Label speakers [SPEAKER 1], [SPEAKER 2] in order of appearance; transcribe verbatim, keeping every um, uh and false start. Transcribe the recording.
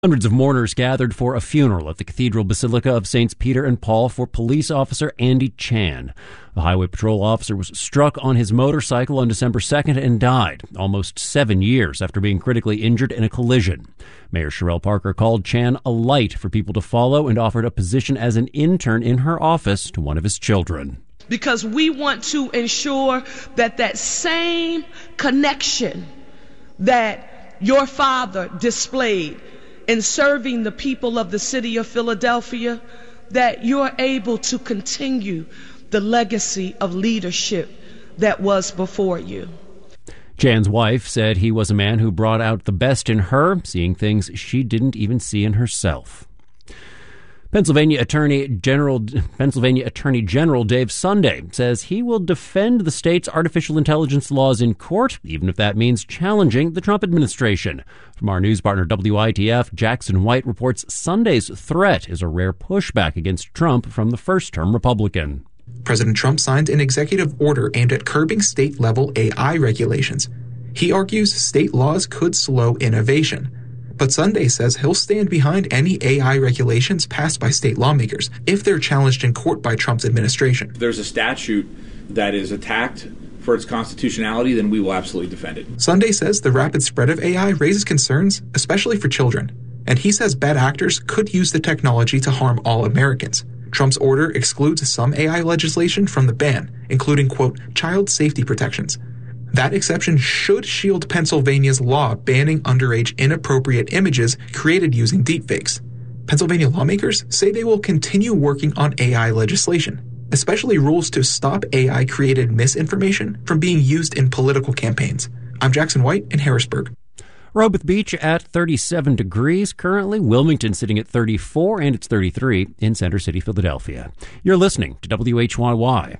[SPEAKER 1] Hundreds of mourners gathered for a funeral at the Cathedral Basilica of Saints Peter and Paul for police officer Andy Chan. The highway patrol officer was struck on his motorcycle on December second and died almost seven years after being critically injured in a collision. Mayor Sherelle Parker called Chan a light for people to follow and offered a position as an intern in her office to one of his children.
[SPEAKER 2] Because we want to ensure that that same connection that your father displayed in serving the people of the city of Philadelphia, that you're able to continue the legacy of leadership that was before you.
[SPEAKER 1] Chan's wife said he was a man who brought out the best in her, seeing things she didn't even see in herself. Pennsylvania Attorney General Pennsylvania Attorney General Dave Sunday says he will defend the state's artificial intelligence laws in court, even if that means challenging the Trump administration. From our news partner W I T F, Jackson White reports Sunday's threat is a rare pushback against Trump from the first-term Republican.
[SPEAKER 3] President Trump signed an executive order aimed at curbing state-level A I regulations. He argues state laws could slow innovation. But Sunday says he'll stand behind any A I regulations passed by state lawmakers if they're challenged in court by Trump's administration.
[SPEAKER 4] If there's a statute that is attacked for its constitutionality, then we will absolutely defend it.
[SPEAKER 3] Sunday says the rapid spread of A I raises concerns, especially for children. And he says bad actors could use the technology to harm all Americans. Trump's order excludes some A I legislation from the ban, including, quote, child safety protections. That exception should shield Pennsylvania's law banning underage inappropriate images created using deepfakes. Pennsylvania lawmakers say they will continue working on A I legislation, especially rules to stop A I-created misinformation from being used in political campaigns. I'm Jackson White in Harrisburg.
[SPEAKER 1] Rehoboth Beach at thirty-seven degrees currently. Wilmington sitting at thirty-four, and it's thirty-three in Center City, Philadelphia. You're listening to W H Y Y.